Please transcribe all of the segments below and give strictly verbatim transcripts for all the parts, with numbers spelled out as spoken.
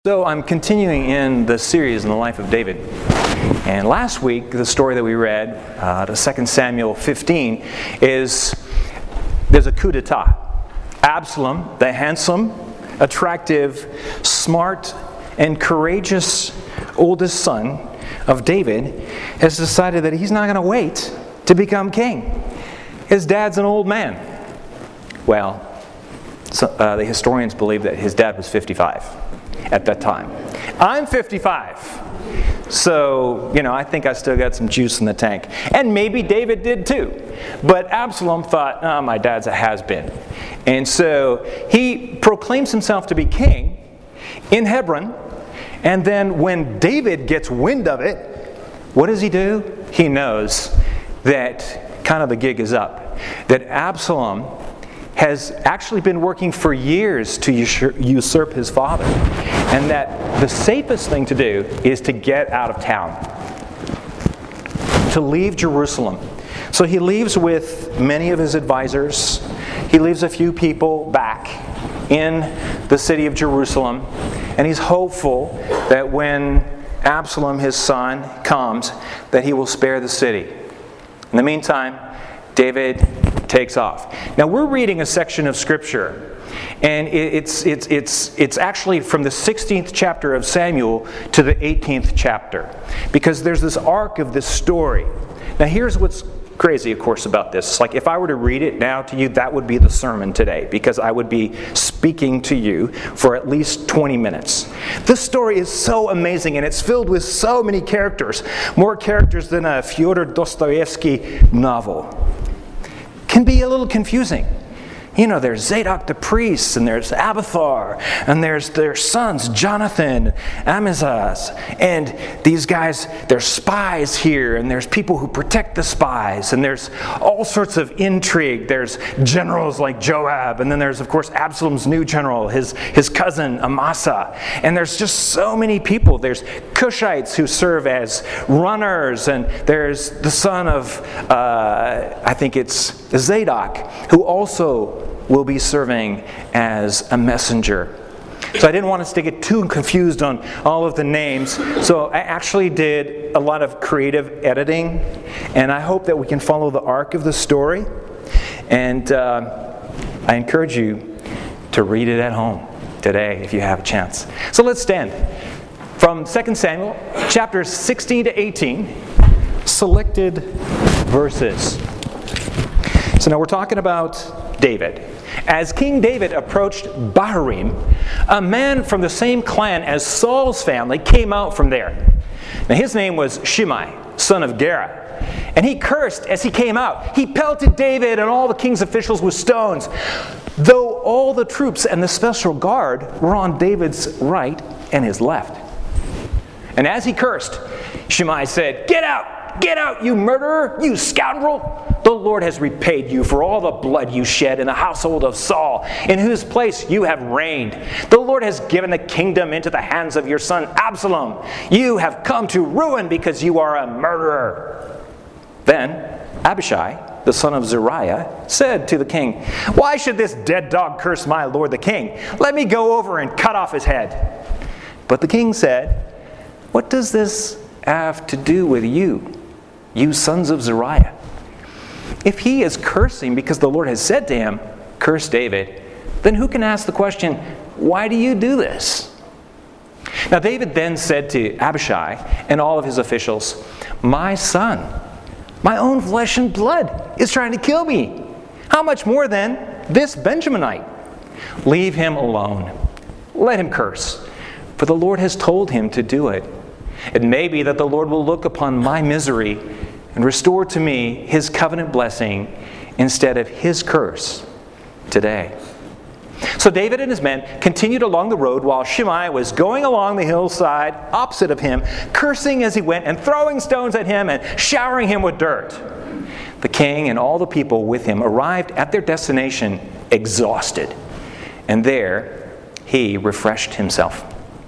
So I'm continuing in the series in the life of David. And last week, the story that we read, uh, to Second Samuel fifteen, is there's a coup d'etat. Absalom, the handsome, attractive, smart, and courageous oldest son of David, has decided that he's not going to wait to become king. His dad's an old man. Well, so, uh, the historians believe that his dad was fifty-five. At that time. I'm fifty-five. So, you know, I think I still got some juice in the tank. And maybe David did too. But Absalom thought, oh, my dad's a has-been. And so he proclaims himself to be king in Hebron. And then when David gets wind of it, what does he do? He knows that kind of the gig is up. That Absalom has actually been working for years to usurp his father. And that the safest thing to do is to get out of town. To leave Jerusalem. So he leaves with many of his advisors. He leaves a few people back in the city of Jerusalem. And he's hopeful that when Absalom, his son, comes, that he will spare the city. In the meantime, David takes off. Now we're reading a section of Scripture, and it's it's it's it's actually from the sixteenth chapter of Samuel to the eighteenth chapter, because there's this arc of this story. Now here's what's crazy, of course, about this. It's like if I were to read it now to you, that would be the sermon today, because I would be speaking to you for at least twenty minutes. This story is so amazing, and it's filled with so many characters, more characters than a Fyodor Dostoevsky novel. Can be a little confusing. You know, there's Zadok the priest, and there's Abiathar, and there's their sons, Jonathan, Amazaz, and these guys, there's spies here, and there's people who protect the spies, and there's all sorts of intrigue. There's generals like Joab, and then there's, of course, Absalom's new general, his, his cousin, Amasa, and there's just so many people. There's Cushites who serve as runners, and there's the son of, uh, I think it's Zadok, who also will be serving as a messenger. So I didn't want us to get too confused on all of the names. So I actually did a lot of creative editing, and I hope that we can follow the arc of the story. And uh, I encourage you to read it at home today if you have a chance. So let's stand. From Second Samuel, chapters sixteen to eighteen, selected verses. So now we're talking about David. As King David approached Bahurim, a man from the same clan as Saul's family came out from there. Now his name was Shimei, son of Gera. And he cursed as he came out. He pelted David and all the king's officials with stones, though all the troops and the special guard were on David's right and his left. And as he cursed, Shimei said, "Get out! Get out, you murderer, you scoundrel! The Lord has repaid you for all the blood you shed in the household of Saul, in whose place you have reigned. The Lord has given the kingdom into the hands of your son Absalom. You have come to ruin because you are a murderer." Then Abishai, the son of Zeruiah, said to the king, "Why should this dead dog curse my lord the king? Let me go over and cut off his head." But the king said, "What does this have to do with you, you sons of Zeruiah? If he is cursing because the Lord has said to him, 'Curse David,' then who can ask the question, 'Why do you do this?'" Now David then said to Abishai and all of his officials, "My son, my own flesh and blood, is trying to kill me. How much more then this Benjaminite? Leave him alone. Let him curse, for the Lord has told him to do it. It may be that the Lord will look upon my misery and restore to me his covenant blessing instead of his curse today." So David and his men continued along the road while Shimei was going along the hillside opposite of him, cursing as he went and throwing stones at him and showering him with dirt. The king and all the people with him arrived at their destination exhausted, and there he refreshed himself.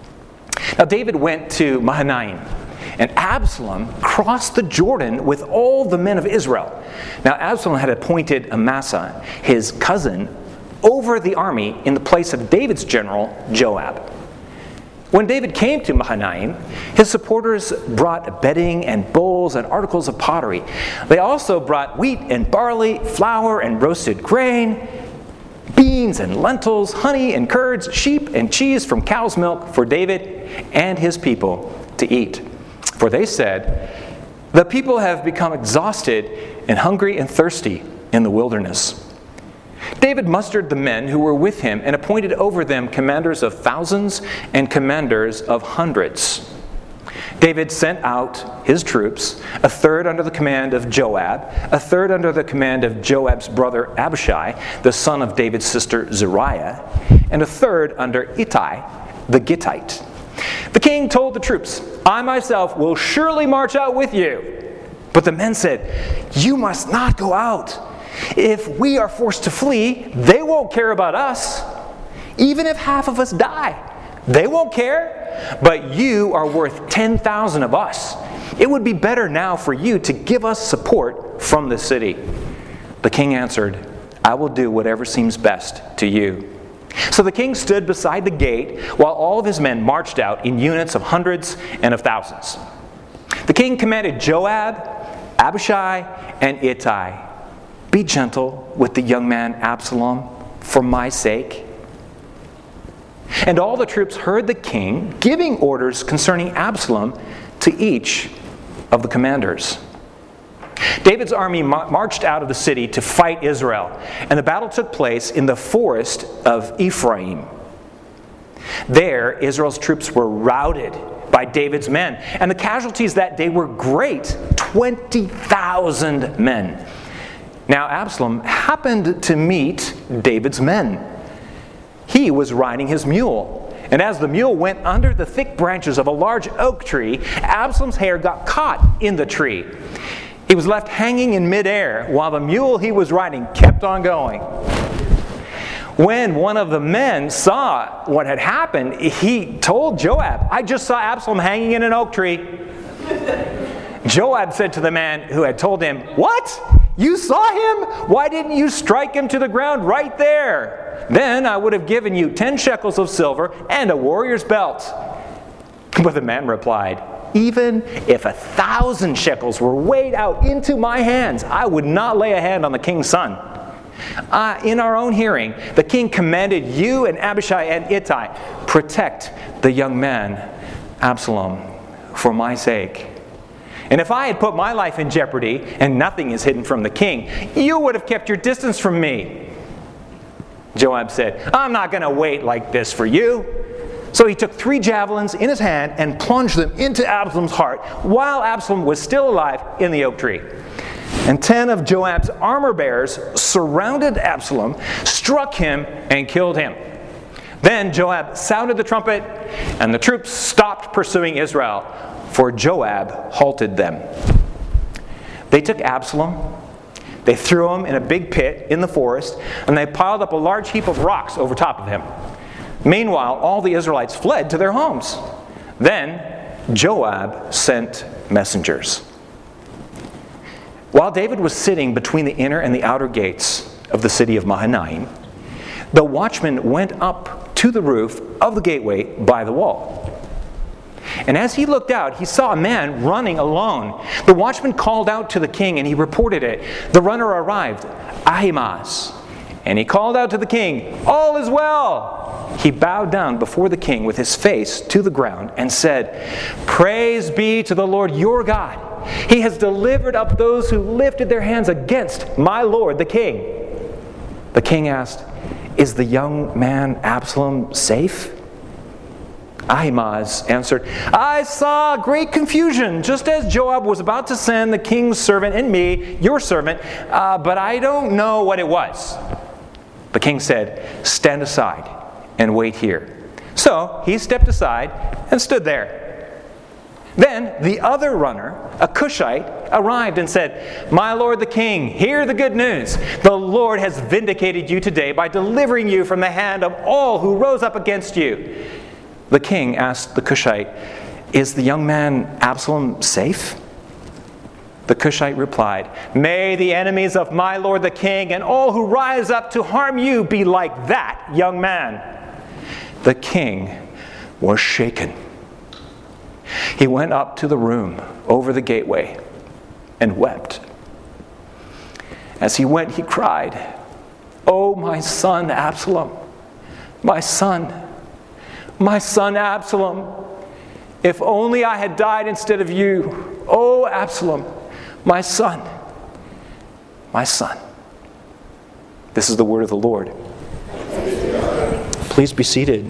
Now David went to Mahanaim, and Absalom crossed the Jordan with all the men of Israel. Now Absalom had appointed Amasa, his cousin, over the army in the place of David's general, Joab. When David came to Mahanaim, his supporters brought bedding and bowls and articles of pottery. They also brought wheat and barley, flour and roasted grain, beans and lentils, honey and curds, sheep and cheese from cow's milk for David and his people to eat. For they said, "The people have become exhausted and hungry and thirsty in the wilderness." David mustered the men who were with him and appointed over them commanders of thousands and commanders of hundreds. David sent out his troops, a third under the command of Joab, a third under the command of Joab's brother Abishai, the son of David's sister Zeruiah, and a third under Ittai, the Gittite. The king told the troops, "I myself will surely march out with you." But the men said, "You must not go out. If we are forced to flee, they won't care about us. Even if half of us die, they won't care. But you are worth ten thousand of us. It would be better now for you to give us support from the city." The king answered, "I will do whatever seems best to you." So the king stood beside the gate while all of his men marched out in units of hundreds and of thousands. The king commanded Joab, Abishai, and Ittai, "Be gentle with the young man Absalom for my sake." And all the troops heard the king giving orders concerning Absalom to each of the commanders. David's army marched out of the city to fight Israel, and the battle took place in the forest of Ephraim. There, Israel's troops were routed by David's men, and the casualties that day were great, twenty thousand men. Now Absalom happened to meet David's men. He was riding his mule, and as the mule went under the thick branches of a large oak tree, Absalom's hair got caught in the tree. He was left hanging in midair while the mule he was riding kept on going. When one of the men saw what had happened, he told Joab, "I just saw Absalom hanging in an oak tree." Joab said to the man who had told him, "What? You saw him? Why didn't you strike him to the ground right there? Then I would have given you ten shekels of silver and a warrior's belt." But the man replied, "Even if a thousand shekels were weighed out into my hands, I would not lay a hand on the king's son." Uh, in our own hearing, the king commanded you and Abishai and Ittai, "Protect the young man Absalom for my sake. And if I had put my life in jeopardy, and nothing is hidden from the king, you would have kept your distance from me." Joab said, "I'm not going to wait like this for you." So he took three javelins in his hand and plunged them into Absalom's heart while Absalom was still alive in the oak tree. And ten of Joab's armor bearers surrounded Absalom, struck him, and killed him. Then Joab sounded the trumpet, and the troops stopped pursuing Israel, for Joab halted them. They took Absalom, they threw him in a big pit in the forest, and they piled up a large heap of rocks over top of him. Meanwhile, all the Israelites fled to their homes. Then Joab sent messengers. While David was sitting between the inner and the outer gates of the city of Mahanaim, the watchman went up to the roof of the gateway by the wall. And as he looked out, he saw a man running alone. The watchman called out to the king, and he reported it. The runner arrived, Ahimaaz, and he called out to the king, "All is well." He bowed down before the king with his face to the ground and said, "Praise be to the Lord your God. He has delivered up those who lifted their hands against my lord the king." The king asked, "Is the young man Absalom safe?" Ahimaaz answered, "I saw great confusion, just as Joab was about to send the king's servant and me, your servant, uh, but I don't know what it was." The king said, "Stand aside and wait here." So he stepped aside and stood there. Then the other runner, a Cushite, arrived and said, "My lord the king, hear the good news. The Lord has vindicated you today by delivering you from the hand of all who rose up against you." The king asked the Cushite, "Is the young man Absalom safe?" The Cushite replied, "May the enemies of my lord the king and all who rise up to harm you be like that young man." The king was shaken. He went up to the room over the gateway and wept. As he went, he cried, "Oh, my son Absalom, my son, my son Absalom, if only I had died instead of you. Oh, Absalom, my son, my son." This is the word of the Lord. Please be seated.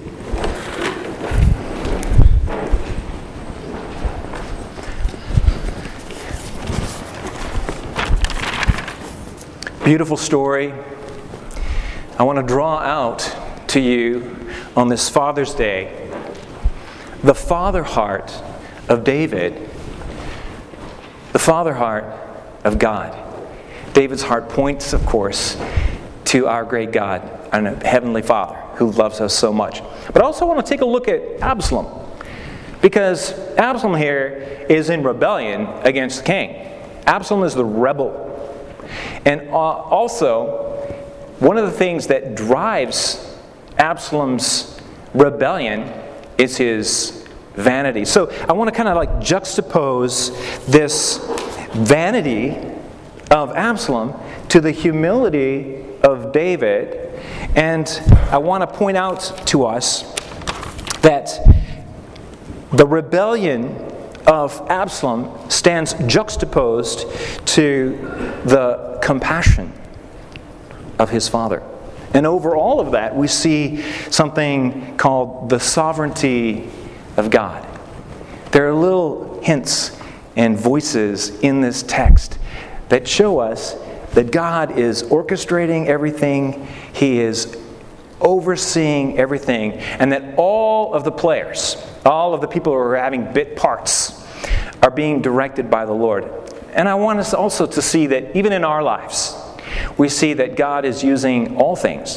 Beautiful story. I want to draw out to you on this Father's Day the father heart of David, the father heart of God. David's heart points, of course, to our great God, our Heavenly Father, who loves us so much. But I also want to take a look at Absalom, because Absalom here is in rebellion against the king. Absalom is the rebel. And also, one of the things that drives Absalom's rebellion is his vanity. So I want to kind of like juxtapose this vanity of Absalom to the humility of David. And I want to point out to us that the rebellion of Absalom stands juxtaposed to the compassion of his father. And over all of that, we see something called the sovereignty of God. There are little hints and voices in this text that show us that God is orchestrating everything, He is overseeing everything, and that all of the players, all of the people who are having bit parts, are being directed by the Lord. And I want us also to see that even in our lives, we see that God is using all things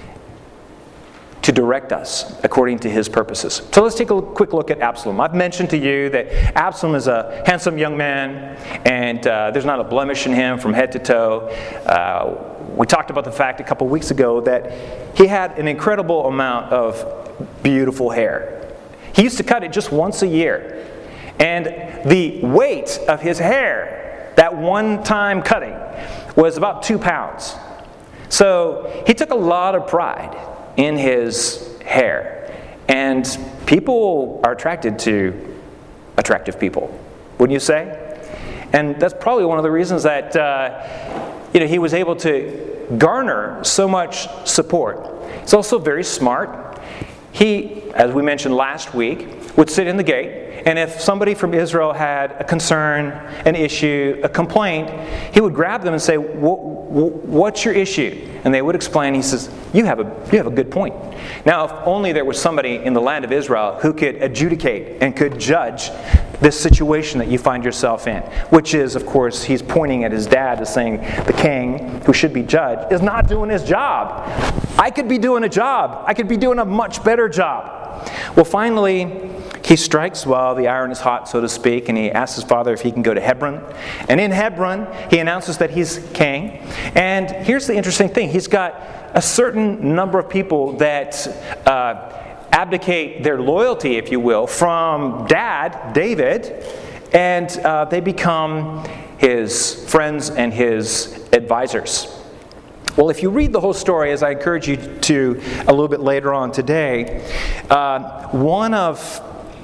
to direct us according to His purposes. So let's take a quick look at Absalom. I've mentioned to you that Absalom is a handsome young man, and uh, there's not a blemish in him from head to toe. Uh, we talked about the fact a couple weeks ago that he had an incredible amount of beautiful hair. He used to cut it just once a year. And the weight of his hair, that one-time cutting, was about two pounds. So he took a lot of pride in his hair. And people are attracted to attractive people, wouldn't you say? And that's probably one of the reasons that uh, you know, he was able to garner so much support. He's also very smart. He, as we mentioned last week, would sit in the gate, and if somebody from Israel had a concern, an issue, a complaint, he would grab them and say, "What's your issue?" And they would explain. He says, you have a you have a good point. Now, if only there was somebody in the land of Israel who could adjudicate and could judge this situation that you find yourself in, which is, of course, he's pointing at his dad as saying, the king, who should be judged, is not doing his job. I could be doing a job. I could be doing a much better job. Well, finally, he strikes while the iron is hot, so to speak, and he asks his father if he can go to Hebron. And in Hebron, he announces that he's king. And here's the interesting thing. He's got a certain number of people that uh, abdicate their loyalty, if you will, from dad, David, and uh, they become his friends and his advisors. Well, if you read the whole story, as I encourage you to a little bit later on today, uh, one of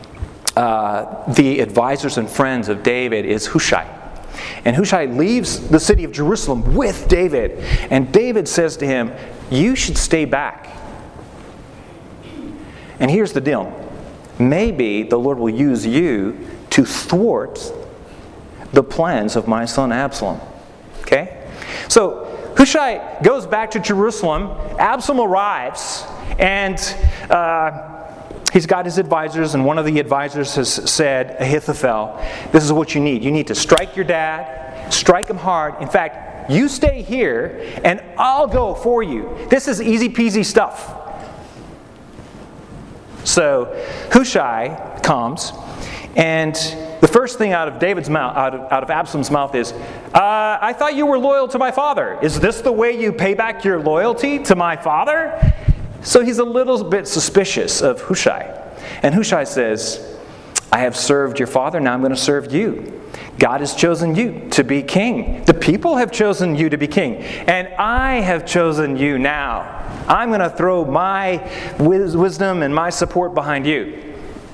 uh, the advisors and friends of David is Hushai. And Hushai leaves the city of Jerusalem with David. And David says to him, "You should stay back." And here's the deal. Maybe the Lord will use you to thwart the plans of my son Absalom. Okay? So Hushai goes back to Jerusalem. Absalom arrives, and uh, he's got his advisors, and one of the advisors has said, Ahithophel, this is what you need. You need to strike your dad, strike him hard. In fact, you stay here, and I'll go for you. This is easy peasy stuff. So Hushai comes, and the first thing out of David's mouth, out of, out of Absalom's mouth is, uh, I thought you were loyal to my father. Is this the way you pay back your loyalty to my father? So he's a little bit suspicious of Hushai. And Hushai says, I have served your father, now I'm going to serve you. God has chosen you to be king. The people have chosen you to be king. And I have chosen you now. I'm going to throw my wisdom and my support behind you.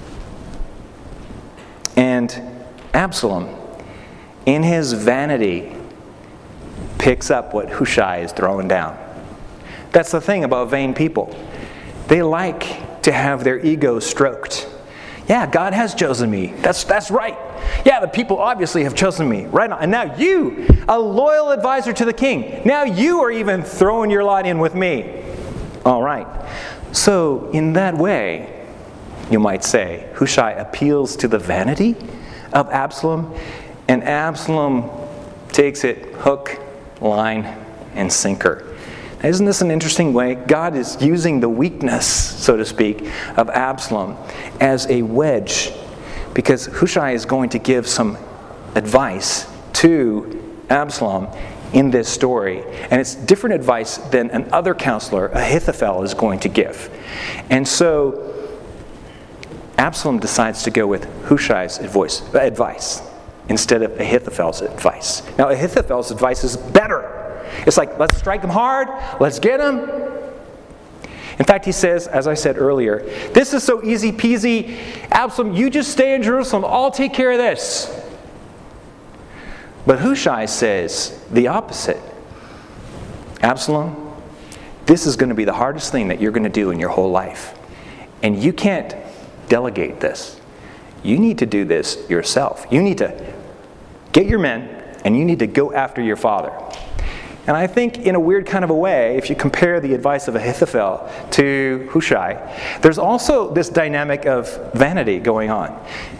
And Absalom, in his vanity, picks up what Hushai is throwing down. That's the thing about vain people. They like to have their ego stroked. Yeah, God has chosen me. That's that's right. Yeah, the people obviously have chosen me. Right on. And now you, a loyal advisor to the king, now you are even throwing your lot in with me. All right. So in that way, you might say, Hushai appeals to the vanity of Absalom, and Absalom takes it hook, line, and sinker. Now, isn't this an interesting way? God is using the weakness, so to speak, of Absalom as a wedge, because Hushai is going to give some advice to Absalom in this story. And it's different advice than another counselor, Ahithophel, is going to give. And so Absalom decides to go with Hushai's advice instead of Ahithophel's advice. Now, Ahithophel's advice is better. It's like, let's strike him hard, let's get him. In fact, he says, as I said earlier, this is so easy peasy. Absalom, you just stay in Jerusalem, I'll take care of this. But Hushai says the opposite. Absalom, this is going to be the hardest thing that you're going to do in your whole life. And you can't delegate this. You need to do this yourself. You need to get your men, and you need to go after your father. And I think in a weird kind of a way, if you compare the advice of Ahithophel to Hushai, there's also this dynamic of vanity going on.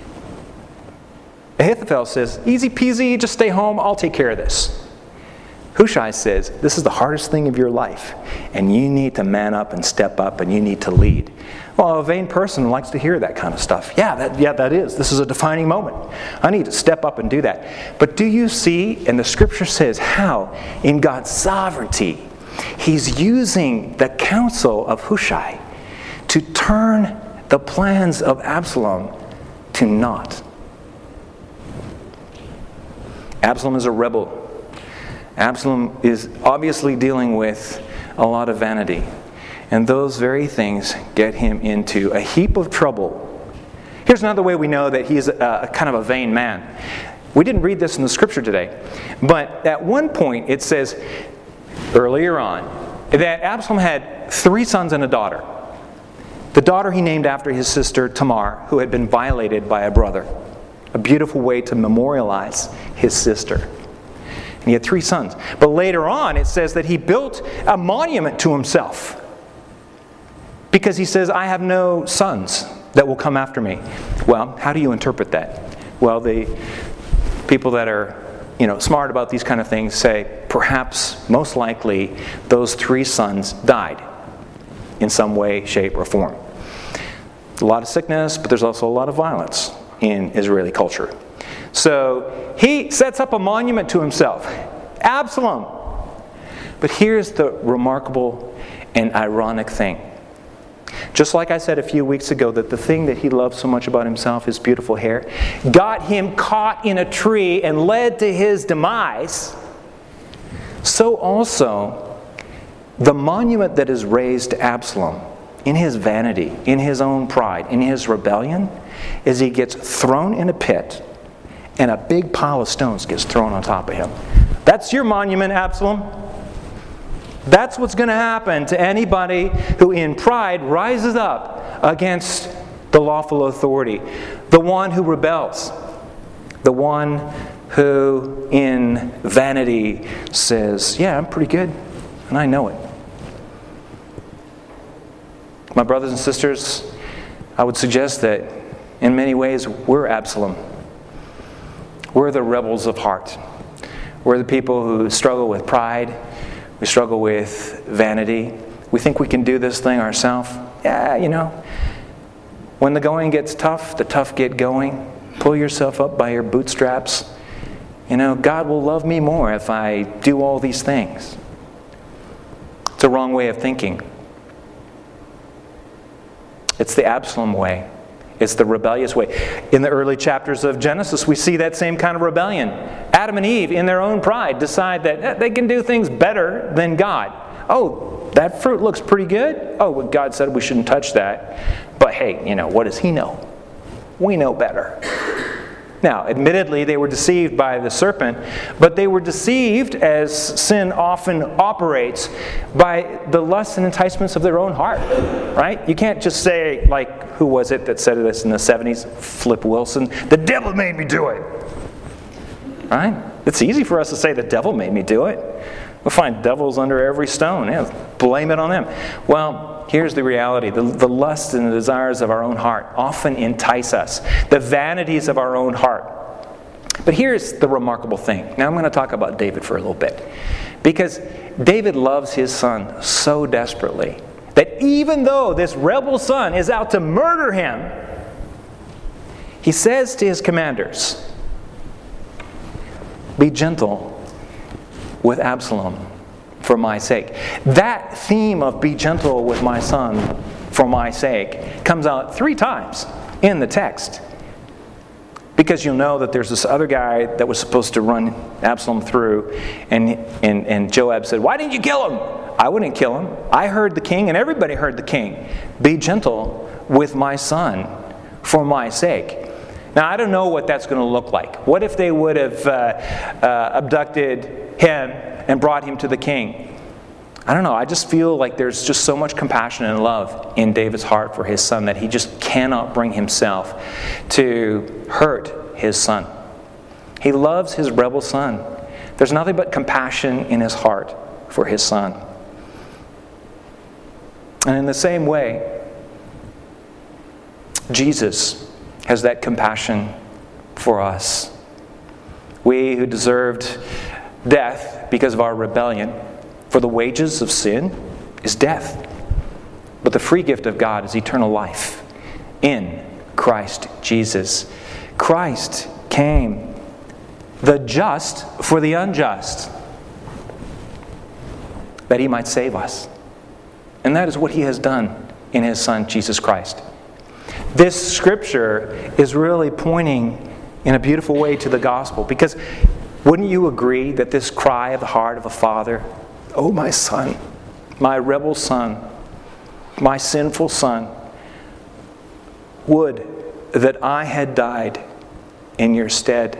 Ahithophel says, easy peasy, just stay home, I'll take care of this. Hushai says, this is the hardest thing of your life, and you need to man up and step up, and you need to lead. Well, a vain person likes to hear that kind of stuff. Yeah, that, yeah, that is. This is a defining moment. I need to step up and do that. But do you see, and the scripture says how, in God's sovereignty, he's using the counsel of Hushai to turn the plans of Absalom to naught. Absalom is a rebel. Absalom is obviously dealing with a lot of vanity. And those very things get him into a heap of trouble. Here's another way we know that he's a, a kind of a vain man. We didn't read this in the scripture today. But at one point it says, earlier on, that Absalom had three sons and a daughter. The daughter he named after his sister Tamar, who had been violated by a brother. A beautiful way to memorialize his sister. And he had three sons. But later on it says that he built a monument to himself. Because he says, I have no sons that will come after me. Well, how do you interpret that? Well, the people that are, you know, smart about these kind of things say, perhaps, most likely, those three sons died in some way, shape, or form. A lot of sickness, but there's also a lot of violence in Israeli culture. So he sets up a monument to himself, Absalom. But here's the remarkable and ironic thing. Just like I said a few weeks ago, that the thing that he loved so much about himself, his beautiful hair, got him caught in a tree and led to his demise, so also the monument that is raised to Absalom in his vanity, in his own pride, in his rebellion, is he gets thrown in a pit and a big pile of stones gets thrown on top of him. That's your monument, Absalom. That's what's going to happen to anybody who in pride rises up against the lawful authority. The one who rebels. The one who in vanity says, yeah, I'm pretty good, and I know it. My brothers and sisters, I would suggest that in many ways we're Absalom. We're the rebels of heart. We're the people who struggle with pride. We struggle with vanity. We think we can do this thing ourselves. Yeah, you know, when the going gets tough, the tough get going. Pull yourself up by your bootstraps. You know, God will love me more if I do all these things. It's a wrong way of thinking. It's the Absalom way. It's the rebellious way. In the early chapters of Genesis, we see that same kind of rebellion. Adam and Eve, in their own pride, decide that they can do things better than God. Oh, that fruit looks pretty good. Oh, well, God said we shouldn't touch that. But hey, you know, what does He know? We know better. Now, admittedly, they were deceived by the serpent, but they were deceived, as sin often operates, by the lusts and enticements of their own heart, right? You can't just say, like, who was it that said this in the seventies? Flip Wilson. The devil made me do it. Right? It's easy for us to say the devil made me do it. We'll find devils under every stone. Yeah, blame it on them. Well, here's the reality. The, the lusts and the desires of our own heart often entice us. The vanities of our own heart. But here's the remarkable thing. Now I'm going to talk about David for a little bit. Because David loves his son so desperately that even though this rebel son is out to murder him, he says to his commanders, "Be gentle with Absalom for my sake." That theme of "be gentle with my son for my sake" comes out three times in the text. Because you'll know that there's this other guy that was supposed to run Absalom through, and, and, and Joab said, "Why didn't you kill him?" "I wouldn't kill him. I heard the king, and everybody heard the king. Be gentle with my son for my sake." Now, I don't know what that's going to look like. What if they would have uh, uh, abducted him and brought him to the king? I don't know. I just feel like there's just so much compassion and love in David's heart for his son that he just cannot bring himself to hurt his son. He loves his rebel son. There's nothing but compassion in his heart for his son. And in the same way, Jesus has that compassion for us. We who deserved death because of our rebellion, for the wages of sin is death. But the free gift of God is eternal life in Christ Jesus. Christ came, the just for the unjust, that He might save us. And that is what He has done in His Son, Jesus Christ. This scripture is really pointing in a beautiful way to the gospel, because wouldn't you agree that this cry of the heart of a father, "Oh, my son, my rebel son, my sinful son, would that I had died in your stead."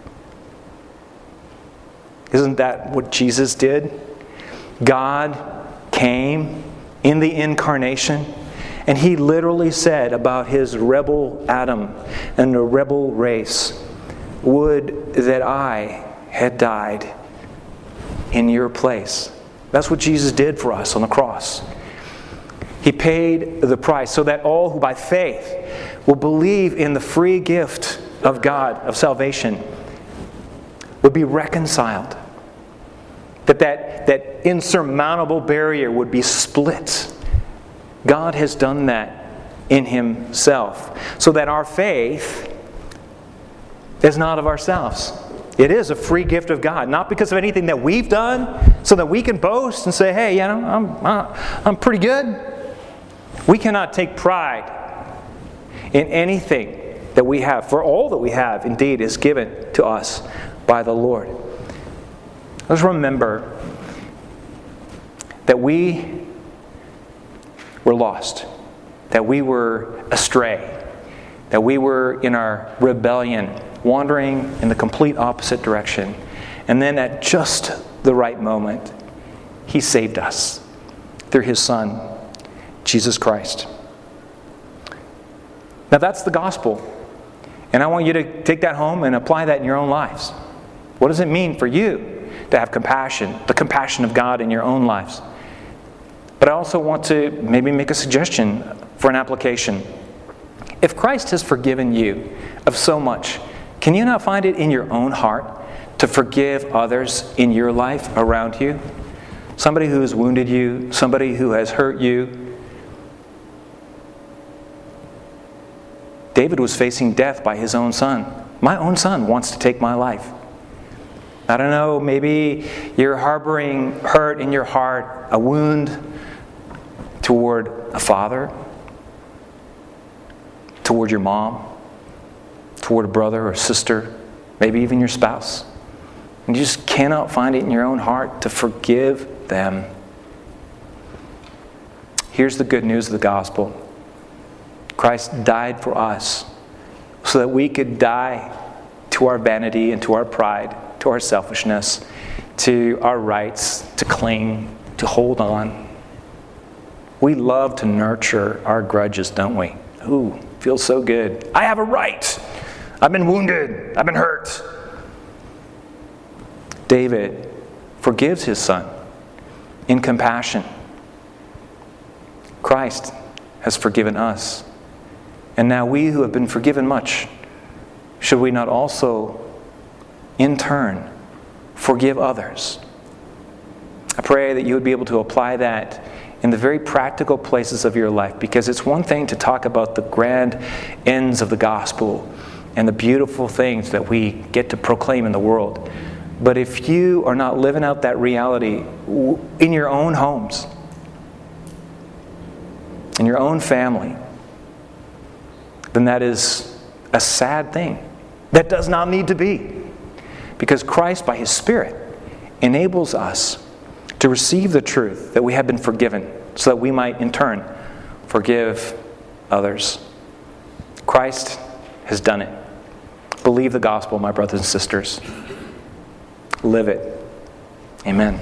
Isn't that what Jesus did? God came in the incarnation, and He literally said about His rebel Adam and the rebel race, "Would that I had died in your place." That's what Jesus did for us on the cross. He paid the price so that all who by faith will believe in the free gift of God, of salvation, would be reconciled. That that, that insurmountable barrier would be split. God has done that in Himself, so that our faith is not of ourselves. It is a free gift of God, not because of anything that we've done, so that we can boast and say, "Hey, you know, I'm I'm pretty good." We cannot take pride in anything that we have, for all that we have, indeed, is given to us by the Lord. Let's remember that we were lost, that we were astray, that we were in our rebellion, wandering in the complete opposite direction. And then at just the right moment, He saved us through His Son, Jesus Christ. Now that's the gospel. And I want you to take that home and apply that in your own lives. What does it mean for you to have compassion, the compassion of God in your own lives? But I also want to maybe make a suggestion for an application. If Christ has forgiven you of so much, can you not find it in your own heart to forgive others in your life around you? Somebody who has wounded you, somebody who has hurt you. David was facing death by his own son. My own son wants to take my life. I don't know, maybe you're harboring hurt in your heart, a wound toward a father, toward your mom, toward a brother or sister, maybe even your spouse. And you just cannot find it in your own heart to forgive them. Here's the good news of the gospel. Christ died for us so that we could die to our vanity and to our pride, to our selfishness, to our rights, to cling, to hold on. We love to nurture our grudges, don't we? Ooh, feels so good. I have a right. I've been wounded. I've been hurt. David forgives his son in compassion. Christ has forgiven us. And now we who have been forgiven much, should we not also, in turn, forgive others? I pray that you would be able to apply that in the very practical places of your life, because it's one thing to talk about the grand ends of the gospel and the beautiful things that we get to proclaim in the world. But if you are not living out that reality in your own homes, in your own family, then that is a sad thing. That does not need to be. Because Christ, by His Spirit, enables us to receive the truth that we have been forgiven, so that we might, in turn, forgive others. Christ has done it. Believe the gospel, my brothers and sisters. Live it. Amen.